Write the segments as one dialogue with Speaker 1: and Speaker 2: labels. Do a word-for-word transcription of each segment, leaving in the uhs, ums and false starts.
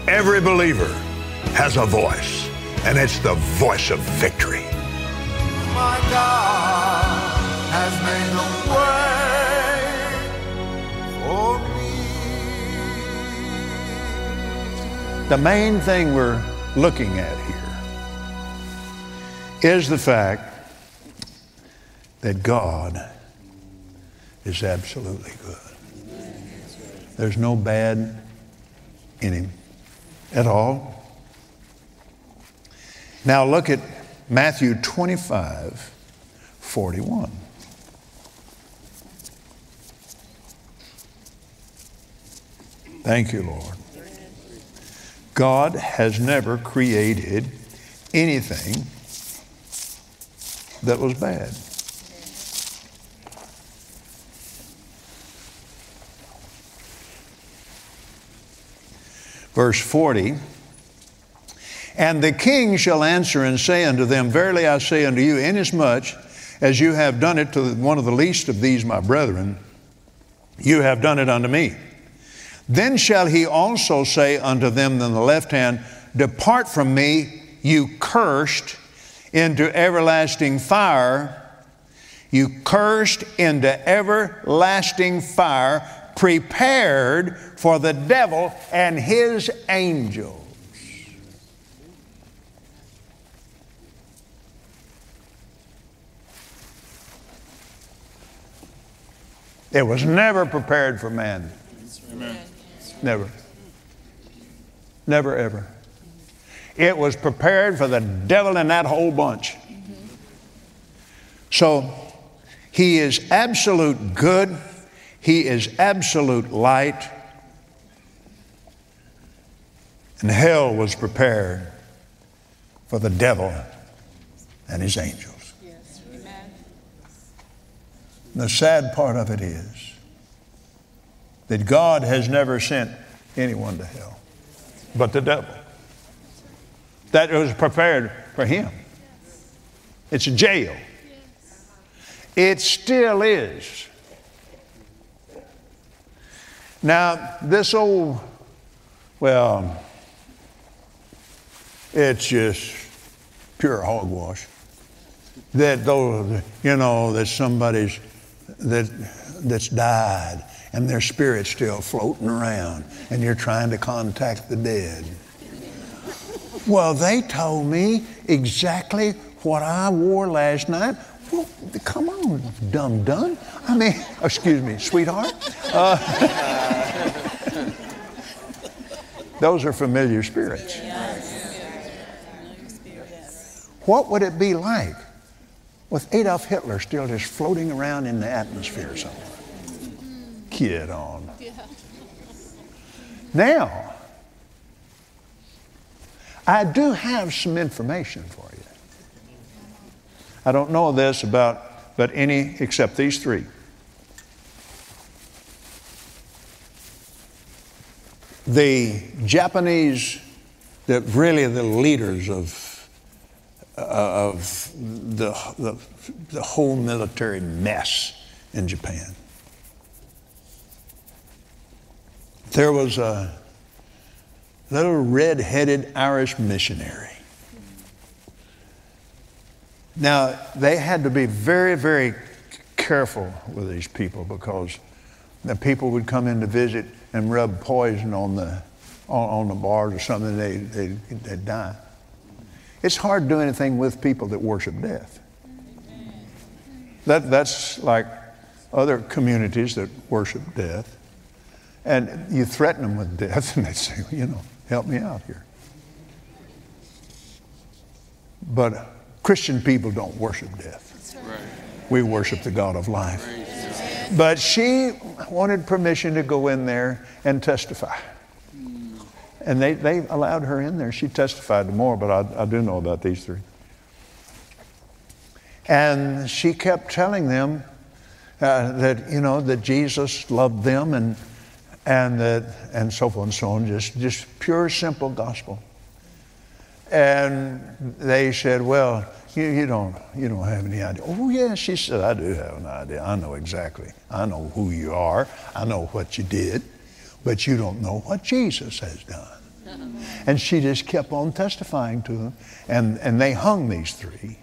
Speaker 1: Every believer has a voice, and it's the voice of victory.
Speaker 2: My God has made a way for me.
Speaker 3: The main thing we're looking at here is the fact that God is absolutely good. There's no bad in him at all. Now look at Matthew twenty-five, forty-one. Thank you, Lord. God has never created anything that was bad. Verse forty, and the king shall answer and say unto them, verily I say unto you, inasmuch as you have done it to one of the least of these my brethren, you have done it unto me. Then shall he also say unto them on the left hand, depart from me, you cursed, into everlasting fire, you cursed into everlasting fire, prepared for the devil and his angels. It was never prepared for man. Amen. Never. Never, ever. It was prepared for the devil and that whole bunch. So, he is absolute good. He is absolute light. And hell was prepared for the devil and his angels.
Speaker 4: Yes. Amen.
Speaker 3: The sad part of it is that God has never sent anyone to hell but the devil. That was prepared for him. It's a jail. It still is. Now, this old, well, it's just pure hogwash. That those, you know, that somebody's that that's died and their spirit's still floating around and you're trying to contact the dead. Well, they told me exactly what I wore last night. Well, come on, dumb dum. I mean, excuse me, sweetheart. Uh, those are familiar spirits. What would it be like with Adolf Hitler still just floating around in the atmosphere somewhere? Kid on. Now, I do have some information for you. I don't know this about, but any except these three. The Japanese, that really the leaders of, uh, of the, the, the whole military mess in Japan. There was a little red-headed Irish missionary. Now, they had to be very, very careful with these people because the people would come in to visit and rub poison on the on, on the bars or something, they, they, they'd die. It's hard to do anything with people that worship death. That, that's like other communities that worship death. And you threaten them with death and they say, you know, help me out here. But Christian people don't worship death. Right. We worship the God of life. Right. But she wanted permission to go in there and testify. Mm. And they, they allowed her in there. She testified to more, but I, I do know about these three. And she kept telling them uh, that, you know, that Jesus loved them and and that and so forth and so on, just, just pure, simple gospel. And they said, well, you, you don't you don't have any idea. Oh, yeah, she said, I do have an idea. I know exactly. I know who you are. I know what you did. But you don't know what Jesus has done. And she just kept on testifying to them. And, and they hung these three.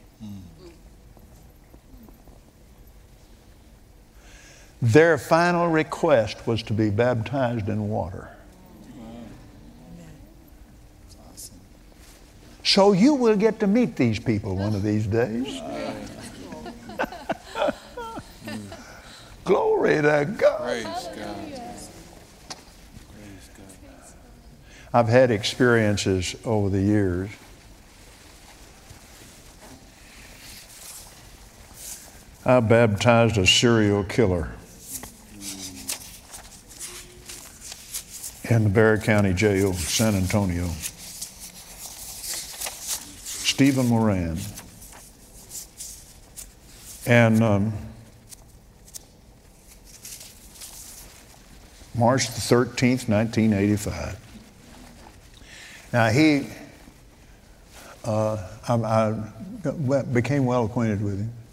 Speaker 3: Their final request was to be baptized in water. So you will get to meet these people one of these days. Glory to God.
Speaker 4: Praise God.
Speaker 3: I've had experiences over the years. I baptized a serial killer in the Bexar County Jail, San Antonio. Stephen Moran. And um, March the thirteenth, nineteen eighty-five. Now he, uh, I, I became well acquainted with him.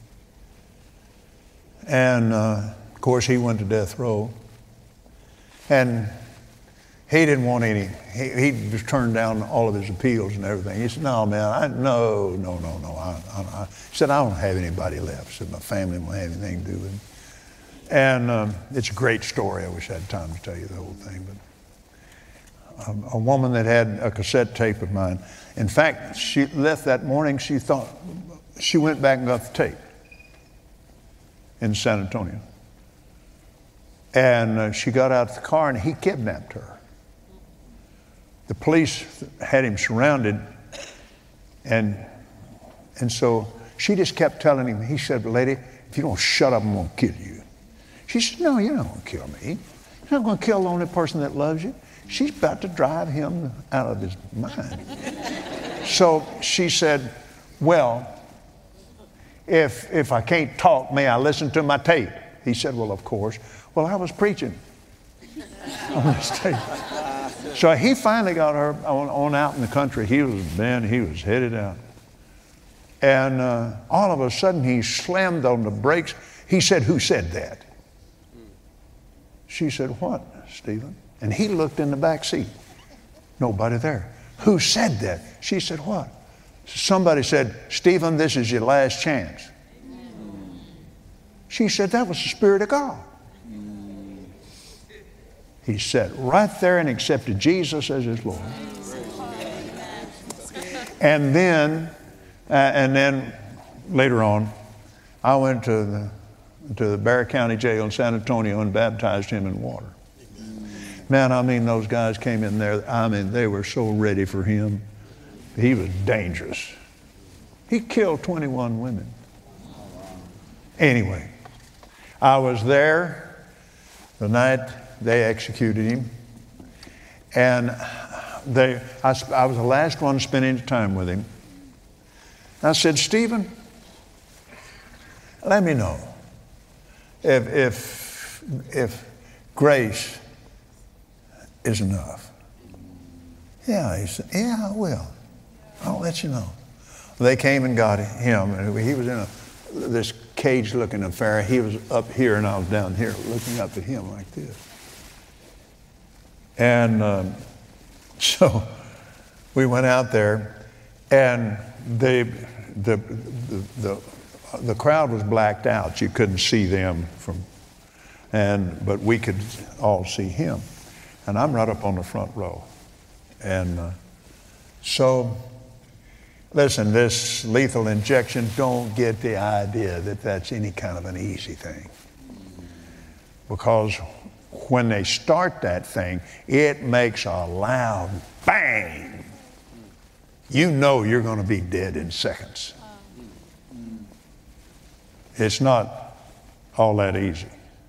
Speaker 3: And uh, of course he went to death row. And he didn't want any, he, he just turned down all of his appeals and everything. He said, no, man, I, no, no, no, no. I, I, I, he said, I don't have anybody left. He said, my family won't have anything to do with it. And um, it's a great story. I wish I had time to tell you the whole thing. But a, a woman that had a cassette tape of mine, in fact, she left that morning, she thought, she went back and got the tape in San Antonio. And uh, she got out of the car and he kidnapped her. The police had him surrounded, and and so she just kept telling him, he said, lady, if you don't shut up, I'm going to kill you. She said, no, you're not going to kill me. You're not going to kill the only person that loves you. She's about to drive him out of his mind. So she said, well, if if I can't talk, may I listen to my tape? He said, well, of course. Well, I was preaching on this tape. So he finally got her on, on out in the country. He was, man, he was headed out. And uh, all of a sudden he slammed on the brakes. He said, who said that? She said, what, Stephen? And he looked in the back seat. Nobody there. Who said that? She said, what? Somebody said, Stephen, this is your last chance. She said, that was the Spirit of God. He sat right there and accepted Jesus as his Lord. And then, uh, and then later on, I went to the to the Bexar County Jail in San Antonio and baptized him in water. Man, I mean, those guys came in there. I mean, they were so ready for him. He was dangerous. He killed twenty-one women. Anyway, I was there the night they executed him, and they, I, I was the last one spending time with him. I said, Stephen, let me know if if if grace is enough. Yeah, he said, yeah, I will. I'll let you know. They came and got him, and he was in a this cage-looking affair. He was up here, and I was down here looking up at him like this. And um, so we went out there, and they, the, the, the, the crowd was blacked out. You couldn't see them from, and but we could all see him. And I'm right up on the front row. And uh, so, listen, this lethal injection, don't get the idea that that's any kind of an easy thing. Because when they start that thing, it makes a loud bang. You know you're going to be dead in seconds. It's not all that easy.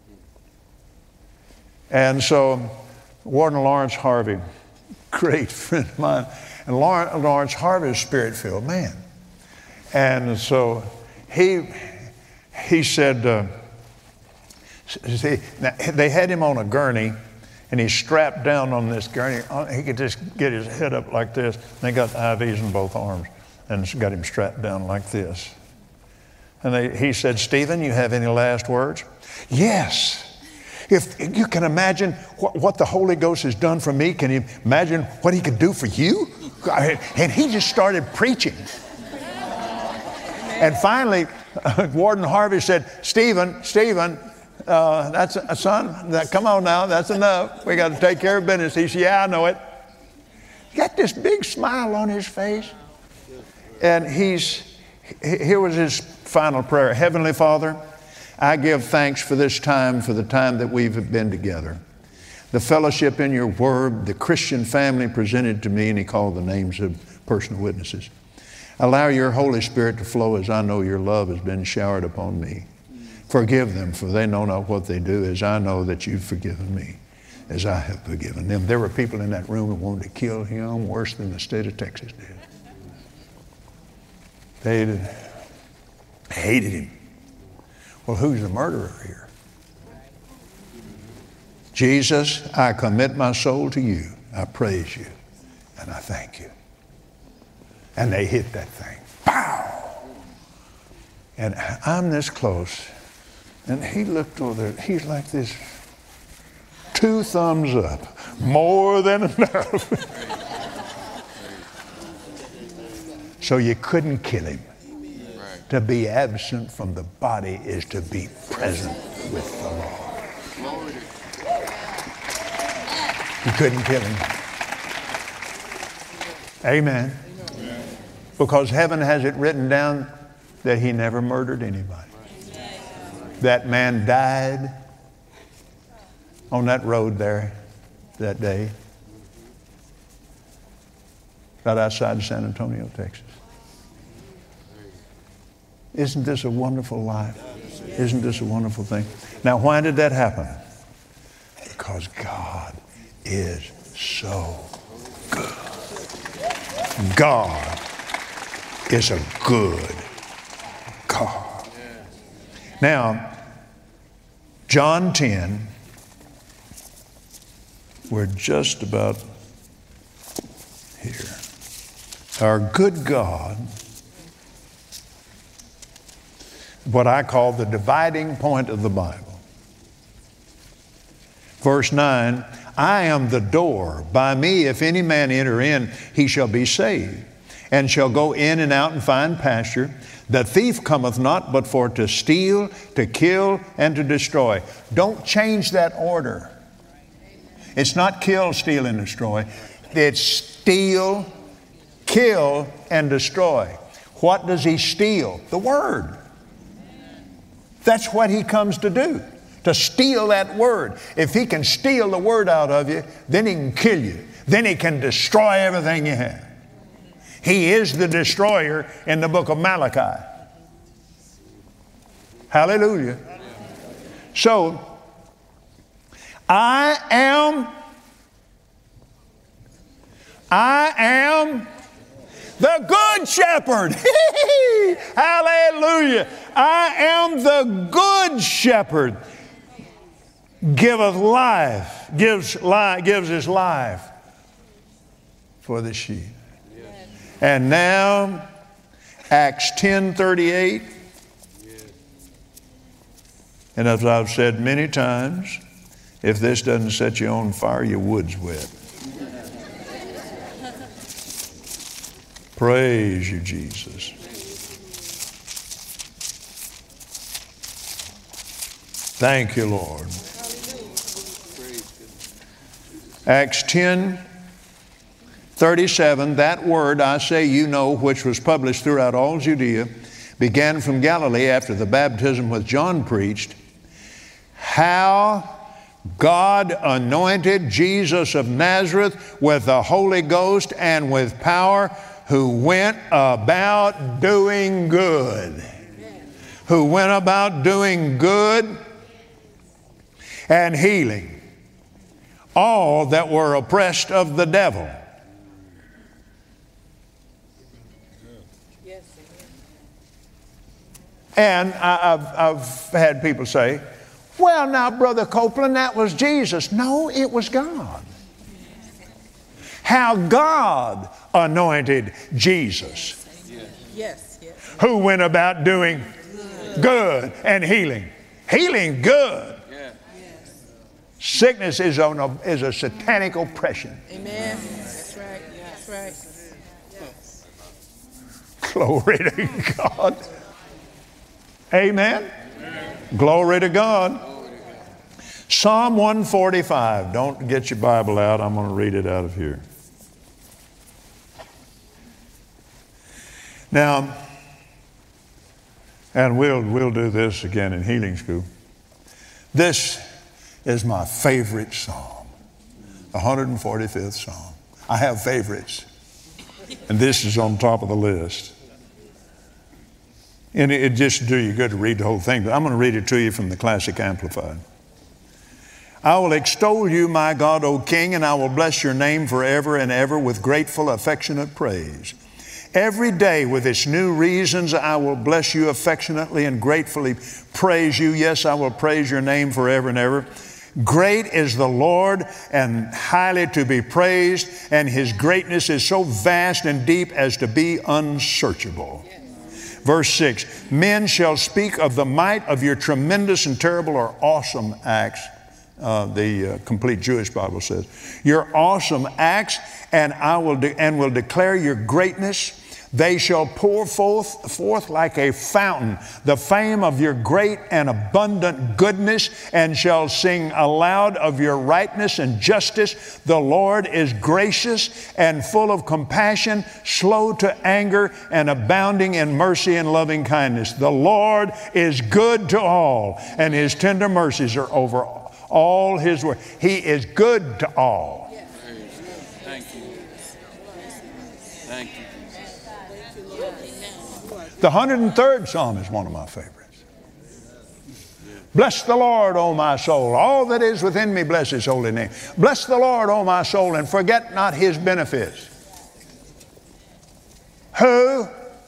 Speaker 3: And so Warden Lawrence Harvey, great friend of mine, and Lawrence Harvey is a spirit-filled man. And so he he said, uh, see, they had him on a gurney, and he's strapped down on this gurney. He could just get his head up like this. And they got the I Vs in both arms and got him strapped down like this. And they, he said, Stephen, you have any last words? Yes. If you can imagine what, what the Holy Ghost has done for me, can you imagine what he could do for you? And he just started preaching. And finally, uh, Warden Harvey said, Stephen, Stephen, uh, that's a son, that, come on now, that's enough. We got to take care of business. He said, yeah, I know it. He got this big smile on his face. And he's, here was his final prayer. Heavenly Father, I give thanks for this time, for the time that we've been together. The fellowship in your word, the Christian family presented to me, and he called the names of personal witnesses. Allow your Holy Spirit to flow as I know your love has been showered upon me. Forgive them, for they know not what they do, as I know that you've forgiven me, as I have forgiven them. There were people in that room who wanted to kill him worse than the state of Texas did. They hated him. Well, who's the murderer here? Jesus, I commit my soul to you. I praise you and I thank you. And they hit that thing. Pow! And I'm this close. And he looked over there. He's like this. Two thumbs up. More than enough. So you couldn't kill him. To be absent from the body is to be present with the Lord. You couldn't kill him. Amen. Because heaven has it written down that he never murdered anybody. That man died on that road there that day, right outside of San Antonio, Texas. Isn't this a wonderful life? Isn't this a wonderful thing? Now, why did that happen? Because God is so good. God is a good God. Now, John ten, we're just about here. Our good God, what I call the dividing point of the Bible. Verse nine, I am the door. By me, if any man enter in, he shall be saved, and shall go in and out and find pasture. The thief cometh not but for to steal, to kill, and to destroy. Don't change that order. It's not kill, steal, and destroy. It's steal, kill, and destroy. What does he steal? The Word. That's what he comes to do, to steal that Word. If he can steal the Word out of you, then he can kill you. Then he can destroy everything you have. He is the destroyer in the book of Malachi. Hallelujah. So, I am, I am the good shepherd. Hallelujah. I am the good shepherd. Giveth life, gives life, gives his life for the sheep. And now, Acts ten thirty-eight. And as I've said many times, if this doesn't set you on fire, your wood's wet. Praise you, Jesus. Thank you, Lord. Acts ten thirty-seven, that word I say you know, which was published throughout all Judea, began from Galilee after the baptism which John preached, how God anointed Jesus of Nazareth with the Holy Ghost and with power, who went about doing good. Who went about doing good and healing all that were oppressed of the devil. And I, I've, I've had people say, well, now, Brother Copeland, that was Jesus. No, it was God. How God anointed Jesus.
Speaker 4: Yes, yes.
Speaker 3: Who went about doing good and healing. Healing good. Sickness is, on a, is a satanic oppression.
Speaker 4: Amen. That's right. That's right.
Speaker 3: Glory to God. Amen. Amen. Glory to God. Psalm one forty-five. Don't get your Bible out. I'm going to read it out of here. Now, and we'll, we'll do this again in healing school. This is my favorite psalm, the one hundred forty-fifth Psalm. I have favorites, and this is on top of the list. And it, it just do you good to read the whole thing, but I'm going to read it to you from the Classic Amplified. I will extol you, my God, O King, and I will bless your name forever and ever with grateful, affectionate praise. Every day with its new reasons, I will bless you affectionately and gratefully praise you. Yes, I will praise your name forever and ever. Great is the Lord and highly to be praised, and his greatness is so vast and deep as to be unsearchable. Verse six, men shall speak of the might of your tremendous and terrible or awesome acts. Uh, the uh, Complete Jewish Bible says, your awesome acts, and I will de- and will declare your greatness. They shall pour forth, forth like a fountain the fame of your great and abundant goodness, and shall sing aloud of your rightness and justice. The Lord is gracious and full of compassion, slow to anger, and abounding in mercy and loving kindness. The Lord is good to all, and his tender mercies are over all his work. He is good to all.
Speaker 5: Thank you. Thank you.
Speaker 3: The one hundred third Psalm is one of my favorites. Bless the Lord, O my soul. All that is within me, bless his holy name. Bless the Lord, O my soul, and forget not his benefits. Who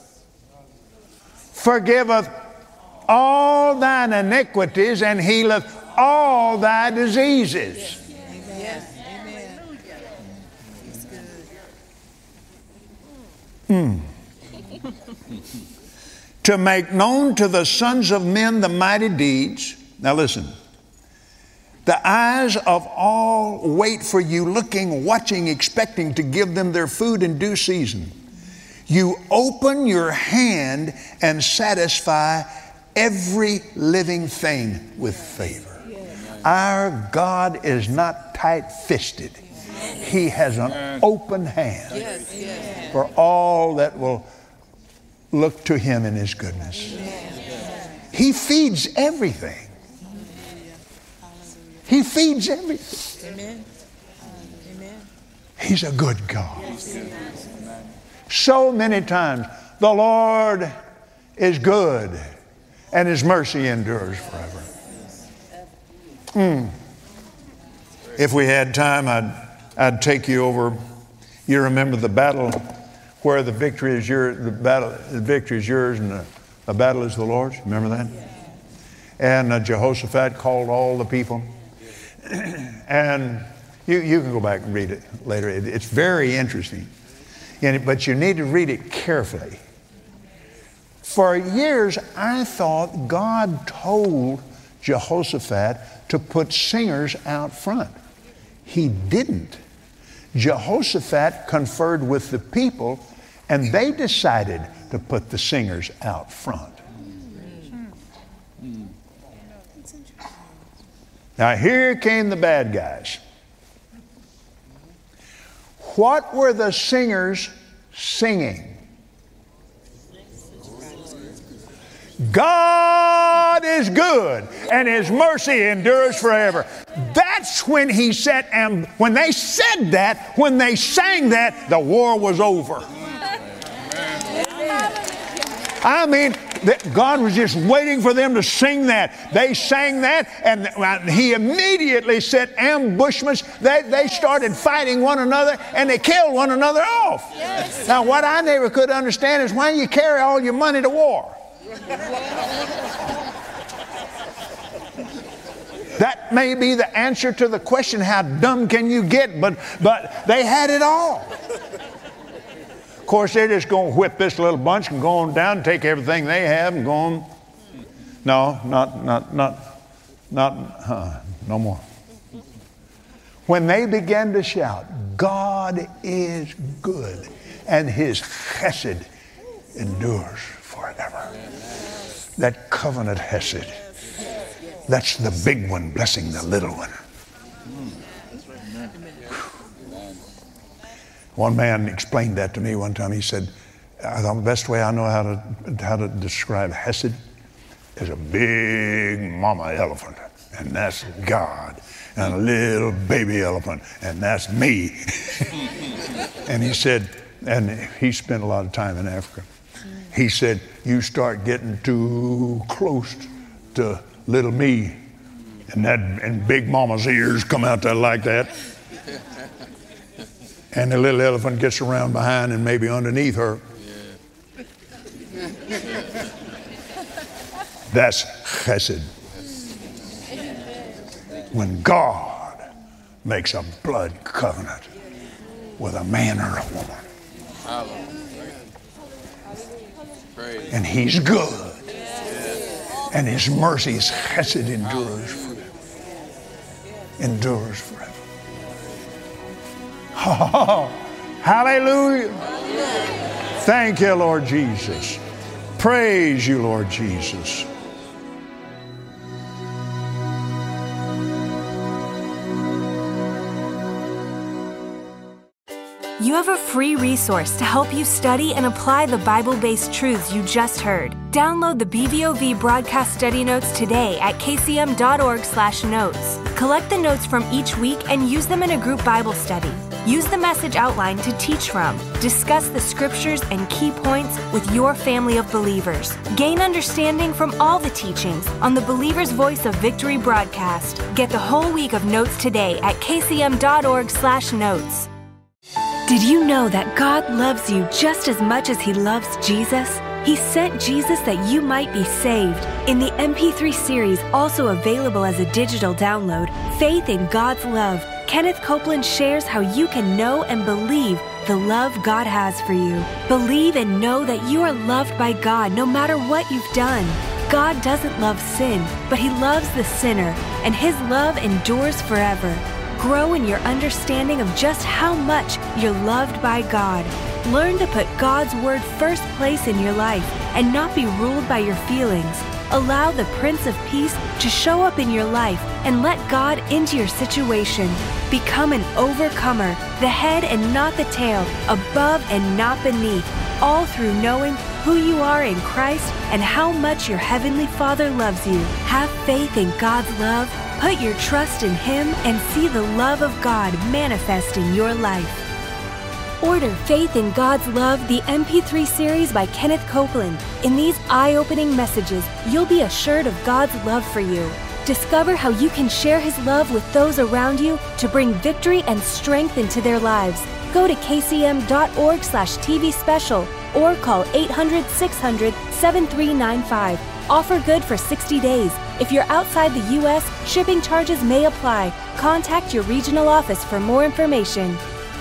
Speaker 3: forgiveth all thine iniquities and healeth all thy diseases.
Speaker 4: Yes. Amen.
Speaker 3: Hmm. To make known to the sons of men the mighty deeds. Now listen. The eyes of all wait for you, looking, watching, expecting to give them their food in due season. You open your hand and satisfy every living thing with favor. Our God is not tight-fisted. He has an open hand
Speaker 4: Yes. Yes.
Speaker 3: for all that will look to him in his goodness. He feeds everything. He feeds everything.
Speaker 4: Amen. Amen.
Speaker 3: He's a good God. So many times, the Lord is good and his mercy endures forever. Mm. If we had time, I'd, I'd take you over. You remember the battle where the victory is yours, the battle, the victory is yours, and the, the battle is the Lord's. Remember that? And uh, Jehoshaphat called all the people. And you, you can go back and read it later. It, it's very interesting. And, but you need to read it carefully. For years, I thought God told Jehoshaphat to put singers out front. He didn't. Jehoshaphat conferred with the people, and they decided to put the singers out front. Now here came the bad guys. What were the singers singing? God is good and his mercy endures forever. That's when he said, and when they said that, when they sang that, the war was over. I mean, God was just waiting for them to sing that. They sang that, and he immediately set ambushments. They, they started fighting one another, and they killed one another off. Yes. Now, what I never could understand is why you carry all your money to war. That may be the answer to the question, how dumb can you get? But, but they had it all. Of course, they're just going to whip this little bunch and go on down and take everything they have and go on. No, not, not, not, not, uh, no more. When they began to shout, God is good, and His chesed endures forever. That covenant chesed, that's the big one blessing the little one. One man explained that to me one time. He said, I thought the best way I know how to, how to describe chesed is a big mama elephant, and that's God. And a little baby elephant, and that's me. And he said, and he spent a lot of time in Africa. He said, you start getting too close to little me, and that and big mama's ears come out there like that. And the little elephant gets around behind and maybe underneath her. That's chesed. When God makes a blood covenant with a man or a woman. And He's good. And His mercy's chesed endures forever. Endures forever. Oh, hallelujah. Thank you, Lord Jesus. Praise you, Lord Jesus.
Speaker 6: You have a free resource to help you study and apply the Bible-based truths you just heard. Download the B V O V broadcast study notes today at k c m dot org slash notes. Collect the notes from each week and use them in a group Bible study. Use the message outline to teach from. Discuss the scriptures and key points with your family of believers. Gain understanding from all the teachings on the Believer's Voice of Victory broadcast. Get the whole week of notes today at k c m dot org slash notes. Did you know that God loves you just as much as He loves Jesus? He sent Jesus that you might be saved. In the M P three series, also available as a digital download, Faith in God's Love, Kenneth Copeland shares how you can know and believe the love God has for you. Believe and know that you are loved by God no matter what you've done. God doesn't love sin, but He loves the sinner, and His love endures forever. Grow in your understanding of just how much you're loved by God. Learn to put God's Word first place in your life and not be ruled by your feelings. Allow the Prince of Peace to show up in your life and let God into your situation. Become an overcomer, the head and not the tail, above and not beneath, all through knowing who you are in Christ and how much your Heavenly Father loves you. Have faith in God's love. Put your trust in Him and see the love of God manifest in your life. Order Faith in God's Love, the M P three series by Kenneth Copeland. In these eye-opening messages, you'll be assured of God's love for you. Discover how you can share His love with those around you to bring victory and strength into their lives. Go to k c m dot org slash t v special or call eight hundred, six hundred, seven three nine five. Offer good for sixty days. If you're outside the U S, shipping charges may apply. Contact your regional office for more information.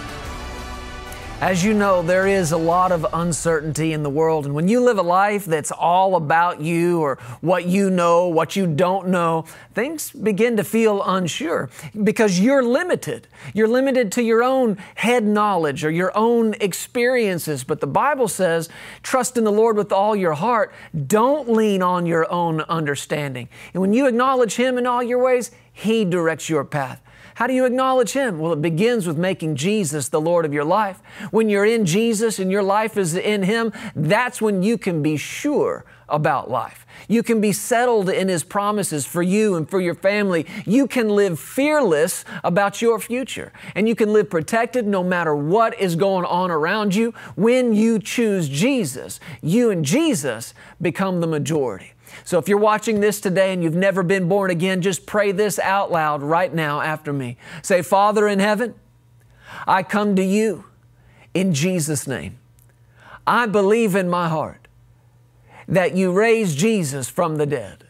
Speaker 7: As you know, there is a lot of uncertainty in the world, and when you live a life that's all about you or what you know, what you don't know, things begin to feel unsure because you're limited. You're limited to your own head knowledge or your own experiences, but the Bible says, trust in the Lord with all your heart. Don't lean on your own understanding. And when you acknowledge Him in all your ways, He directs your path. How do you acknowledge Him? Well, it begins with making Jesus the Lord of your life. When you're in Jesus and your life is in Him, that's when you can be sure about life. You can be settled in His promises for you and for your family. You can live fearless about your future. And you can live protected no matter what is going on around you. When you choose Jesus, you and Jesus become the majority. So if you're watching this today and you've never been born again, just pray this out loud right now after me. Say, Father in heaven, I come to you in Jesus' name. I believe in my heart that you raised Jesus from the dead.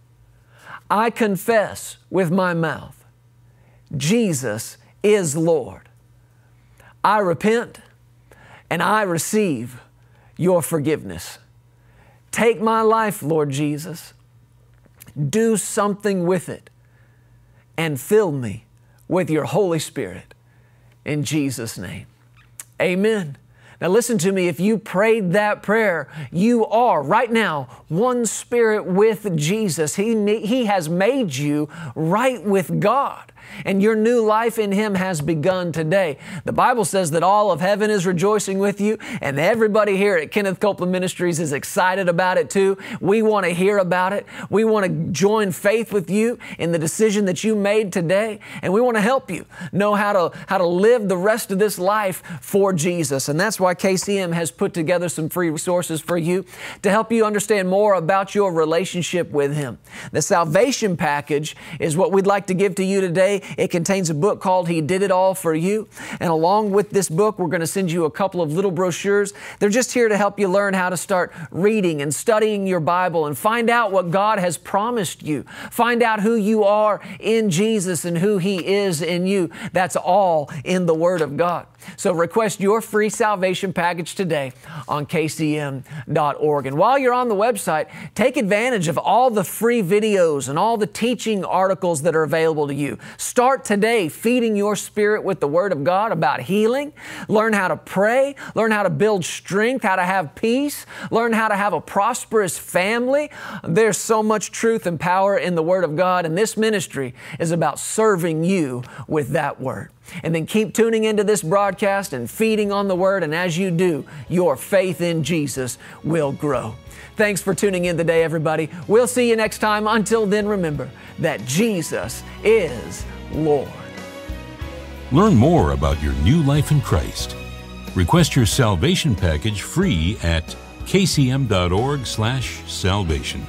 Speaker 7: I confess with my mouth, Jesus is Lord. I repent and I receive your forgiveness. Take my life, Lord Jesus. Do something with it and fill me with your Holy Spirit. In Jesus' name, amen. Now listen to me, if you prayed that prayer, you are right now one spirit with Jesus. He, he has made you right with God. And your new life in Him has begun today. The Bible says that all of heaven is rejoicing with you, and everybody here at Kenneth Copeland Ministries is excited about it too. We want to hear about it. We want to join faith with you in the decision that you made today, and we want to help you know how to, how to live the rest of this life for Jesus. And that's why K C M has put together some free resources for you to help you understand more about your relationship with Him. The salvation package is what we'd like to give to you today. It contains a book called He Did It All For You. And along with this book, we're going to send you a couple of little brochures. They're just here to help you learn how to start reading and studying your Bible and find out what God has promised you. Find out who you are in Jesus and who He is in you. That's all in the Word of God. So request your free salvation package today on K C M dot org. And while you're on the website, take advantage of all the free videos and all the teaching articles that are available to you. Start today feeding your spirit with the Word of God about healing. Learn how to pray. Learn how to build strength, how to have peace. Learn how to have a prosperous family. There's so much truth and power in the Word of God, and this ministry is about serving you with that Word. And then keep tuning into this broadcast and feeding on the Word, and as you do, your faith in Jesus will grow. Thanks for tuning in today, everybody. We'll see you next time. Until then, remember that Jesus is Lord.
Speaker 8: Learn more about your new life in Christ. Request your salvation package free at K C M dot org slash salvation.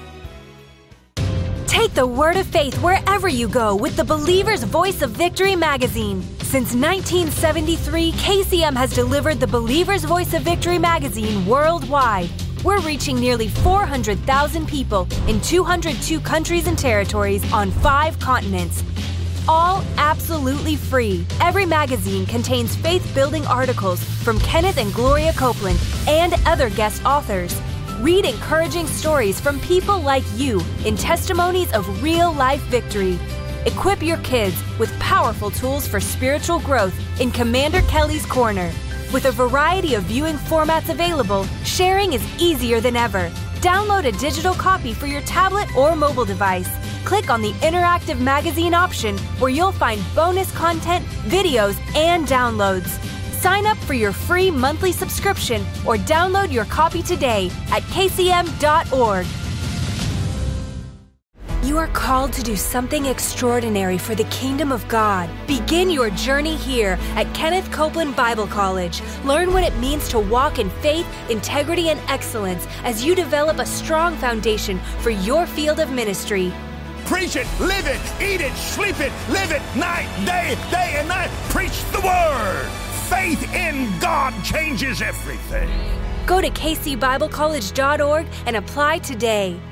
Speaker 6: Take the word of faith wherever you go with the Believer's Voice of Victory magazine. Since nineteen seventy-three, K C M has delivered the Believer's Voice of Victory magazine worldwide. We're reaching nearly four hundred thousand people in two hundred two countries and territories on five continents. All absolutely free. Every magazine contains faith-building articles from Kenneth and Gloria Copeland and other guest authors. Read encouraging stories from people like you in testimonies of real-life victory. Equip your kids with powerful tools for spiritual growth in Commander Kelly's Corner. With a variety of viewing formats available, sharing is easier than ever. Download a digital copy for your tablet or mobile device. Click on the interactive magazine option where you'll find bonus content, videos, and downloads. Sign up for your free monthly subscription or download your copy today at K C M dot org. You are called to do something extraordinary for the kingdom of God. Begin your journey here at Kenneth Copeland Bible College. Learn what it means to walk in faith, integrity, and excellence as you develop a strong foundation for your field of ministry.
Speaker 1: Preach it, live it, eat it, sleep it, live it, night, day, day and night. Preach the Word. Faith in God changes everything.
Speaker 6: Go to K C Bible College dot org and apply today.